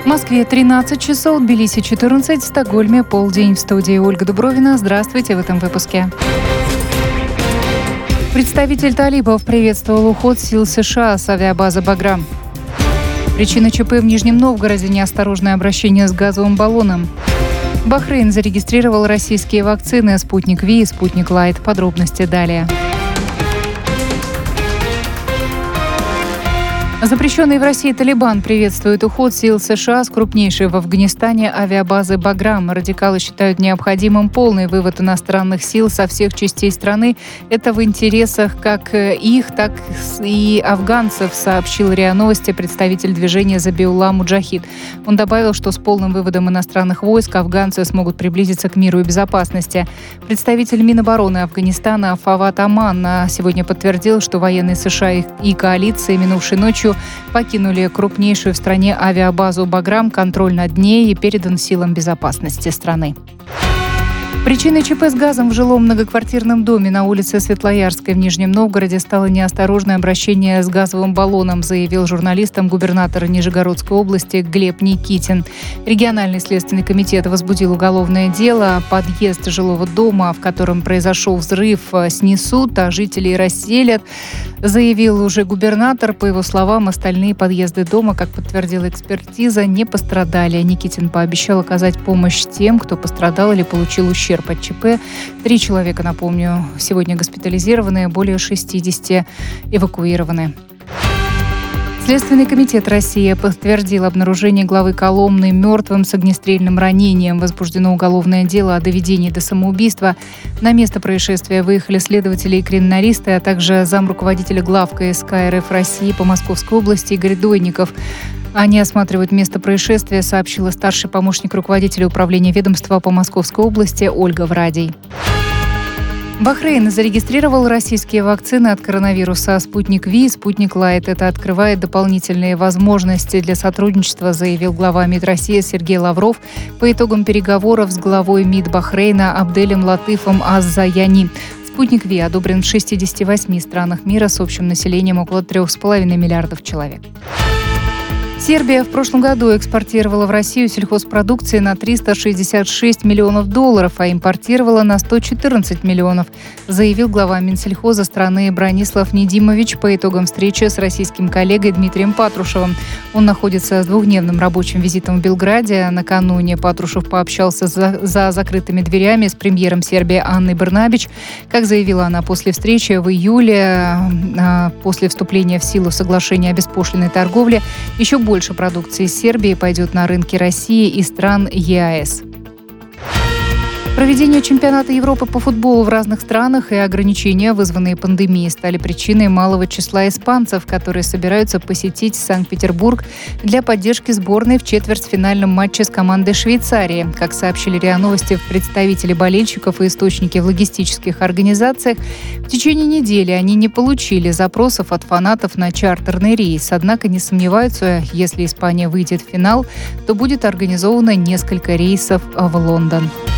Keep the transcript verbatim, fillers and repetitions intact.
В Москве тринадцать часов, в Тбилиси четырнадцать, в Стокгольме полдень. В студии Ольга Дубровина. Здравствуйте в этом выпуске. Представитель талибов приветствовал уход сил США с авиабазы «Баграм». Причина ЧП в Нижнем Новгороде – неосторожное обращение с газовым баллоном. Бахрейн зарегистрировал российские вакцины «Спутник Ви» и «Спутник Лайт». Подробности далее. Запрещенный в России Талибан приветствует уход сил США с крупнейшей в Афганистане авиабазы «Баграм». Радикалы считают необходимым полный вывод иностранных сил со всех частей страны. Это в интересах как их, так и афганцев, сообщил РИА Новости представитель движения «Забиулла Муджахид». Он добавил, что с полным выводом иностранных войск афганцы смогут приблизиться к миру и безопасности. Представитель Минобороны Афганистана Фавад Аман сегодня подтвердил, что военные США и коалиции минувшей ночью покинули крупнейшую в стране авиабазу «Баграм», контроль над ней и передан силам безопасности страны. Причиной ЧП с газом в жилом многоквартирном доме на улице Светлоярской в Нижнем Новгороде стало неосторожное обращение с газовым баллоном, заявил журналистам губернатор Нижегородской области Глеб Никитин. Региональный следственный комитет возбудил уголовное дело. Подъезд жилого дома, в котором произошел взрыв, снесут, а жителей расселят, заявил уже губернатор. По его словам, остальные подъезды дома, как подтвердила экспертиза, не пострадали. Никитин пообещал оказать помощь тем, кто пострадал или получил ущерб от ЧП. Три человека, напомню, сегодня госпитализированы, более шестидесяти эвакуированы. Следственный комитет России подтвердил обнаружение главы Коломны мертвым с огнестрельным ранением. Возбуждено уголовное дело о доведении до самоубийства. На место происшествия выехали следователи и криминалисты, а также замруководителя главка СК РФ России по Московской области Игорь Дойников. Они осматривают место происшествия, сообщила старший помощник руководителя управления ведомства по Московской области Ольга Врадий. Бахрейн зарегистрировал российские вакцины от коронавируса «Спутник Ви» и «Спутник Лайт». Это открывает дополнительные возможности для сотрудничества, заявил глава МИД России Сергей Лавров по итогам переговоров с главой МИД Бахрейна Абделем Латыфом Аз-Заяни. «Спутник Ви» одобрен в шестидесяти восьми странах мира с общим населением около трех с половиной миллиардов человек. Сербия в прошлом году экспортировала в Россию сельхозпродукции на триста шестьдесят шесть миллионов долларов, а импортировала на сто четырнадцать миллионов, заявил глава Минсельхоза страны Бранислав Недимович по итогам встречи с российским коллегой Дмитрием Патрушевым. Он находится с двухдневным рабочим визитом в Белграде. Накануне Патрушев пообщался за, за закрытыми дверями с премьером Сербии Анной Брнабич. Как заявила она после встречи в июле, после вступления в силу соглашения о беспошлинной торговле, еще больше Больше продукции из Сербии пойдет на рынки России и стран ЕАЭС. Проведение чемпионата Европы по футболу в разных странах и ограничения, вызванные пандемией, стали причиной малого числа испанцев, которые собираются посетить Санкт-Петербург для поддержки сборной в четвертьфинальном матче с командой Швейцарии. Как сообщили РИА Новости представители болельщиков и источники в логистических организациях, в течение недели они не получили запросов от фанатов на чартерный рейс. Однако не сомневаются, если Испания выйдет в финал, то будет организовано несколько рейсов в Лондон.